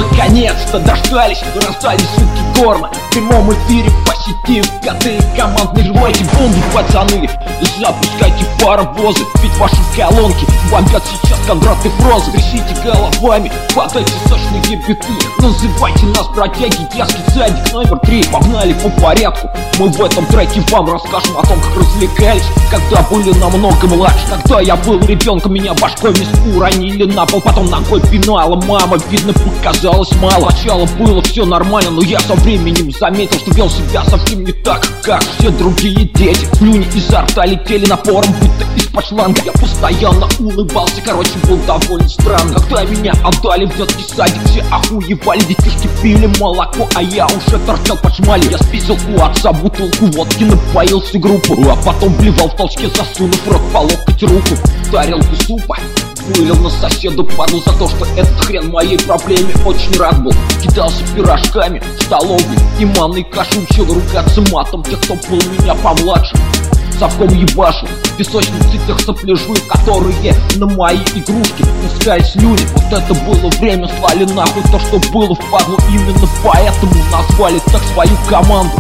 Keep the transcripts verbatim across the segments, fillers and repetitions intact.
наконец-то дождались, раздались сутки горно. В прямом эфире по сети коты командные. Желайте бомбы, пацаны, запускайте паровозы, ведь ваши колонки бомбят сейчас Кондрат и Фрозы. Трясите головами, хватайте сочные биты, называйте нас бродяги, детский садик номер три. Погнали по порядку, мы в этом треке вам расскажем о том, как развлекались, когда были намного младше. Когда я был ребенком, меня башкой миску уронили на пол, потом ногой пинала мама, видно, показалось мало. Сначала было все нормально, но я со временем заметил, что вел себя совсем не так, как все другие дети. Слюни изо рта летели напором, будто из-под шланга. Я постоянно улыбался, короче, был довольно странно. Когда меня отдали в детский садик, все охуевали, детишки пили молоко, а я уже торчал под шмали. Я спиздил у отца бутылку водки, напоил всю группу, а потом блевал в толчке, засунув в рот по локоть руку. Тарелку супа вылил на соседу, падал за то, что этот хрен моей проблеме очень рад был. Кидался пирожками в столовой и манной кашей, учил ругаться матом тех, кто был меня помладше. Совком ебашу в песочнице тех сопляжуев, которые на мои игрушки пускали слюни. Вот это было время, слали нахуй то, что было впадло. Именно поэтому назвали так свою команду.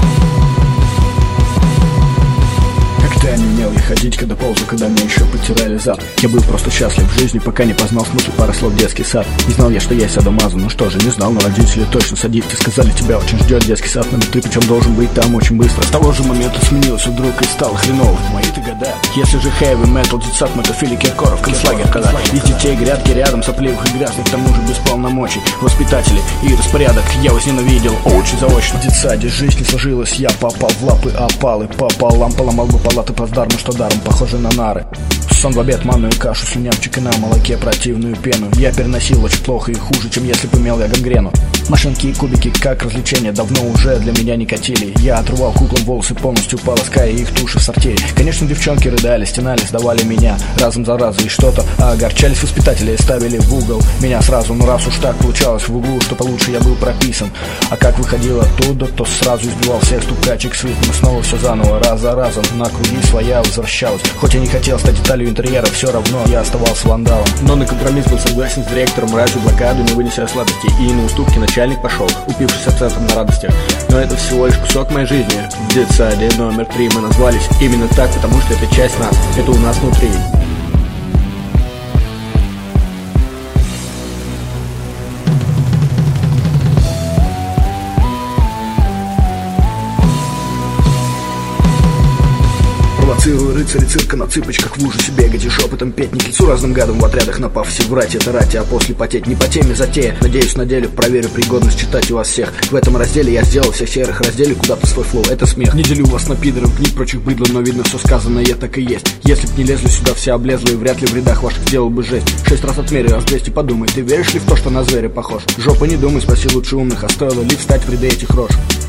Когда я не умел я ходить, когда ползал, когда мне еще потирали зад. Я был просто счастлив в жизни, пока не познал смысл пары слов детский сад. Не знал я, что я садомазу, ну что же, не знал, но родители точно садисты. Сказали, тебя очень ждет детский сад номер три, причем должен быть там очень быстро. С того же момента сменилось вдруг и стало хреново в мои-то года. Если же хэви метал, детсад, мотофили, Киркоров, концлагерь, когда из детей грядки рядом, сопливых и грязных, к тому же без полномочий, воспитатели и распорядок я возненавидел очень заочно. В детсаде жизнь не сложилась, я попал в лапы опалы, пополам поломал бы палаты плацдарма, что даром похожи на нары. Сон в обед, манную кашу, слюнявчик и на молоке противную пену. Я переносил очень плохо и хуже, чем если бы имел я гангрену. Машинки и кубики, как развлечения, давно уже для меня не катили. Я отрывал куклам волосы полностью, полоская их туши в сортире. Конечно, девчонки рыдали, стенали, сдавали меня разом за разом и что-то огорчались воспитатели, ставили в угол меня сразу. Но раз уж так получалось в углу, что получше я был прописан. А как выходил оттуда, то сразу избивал всех стукачек с ритмом. Снова все заново, раз за разом, на круги своя возвращалась. Хоть я не хотел стать деталью интерьера, все равно я оставался вандалом. Но на компромисс был согласен с директором, разве блокаду не вынеся сладости. И на уступки начальник пошел, упившись акцентом на радостях. Но это всего лишь кусок моей жизни. В детсаде номер три мы назвались именно так, потому что это часть нас, это у нас внутри. Провоцирую рыцари цирка на цыпочках в ужасе бегать и шепотом петь, не к лицу разным гадом в отрядах напав, все врать это рать, а после потеть не по теме затея. Надеюсь, на деле проверю пригодность читать у вас всех. В этом разделе я сделал всех серых, разделе куда-то свой флоу, это смех. Не делю вас на пидоров, гнид прочих быдло, но видно все сказанное так и есть. Если б не лезли сюда все облезлые, вряд ли в рядах ваших сделал бы жесть. Шесть раз отмерю, раз двести подумай, ты веришь ли в то, что на зверя похож? Жопа не думай, спроси лучше умных, а стоило ли встать в ряды этих рож?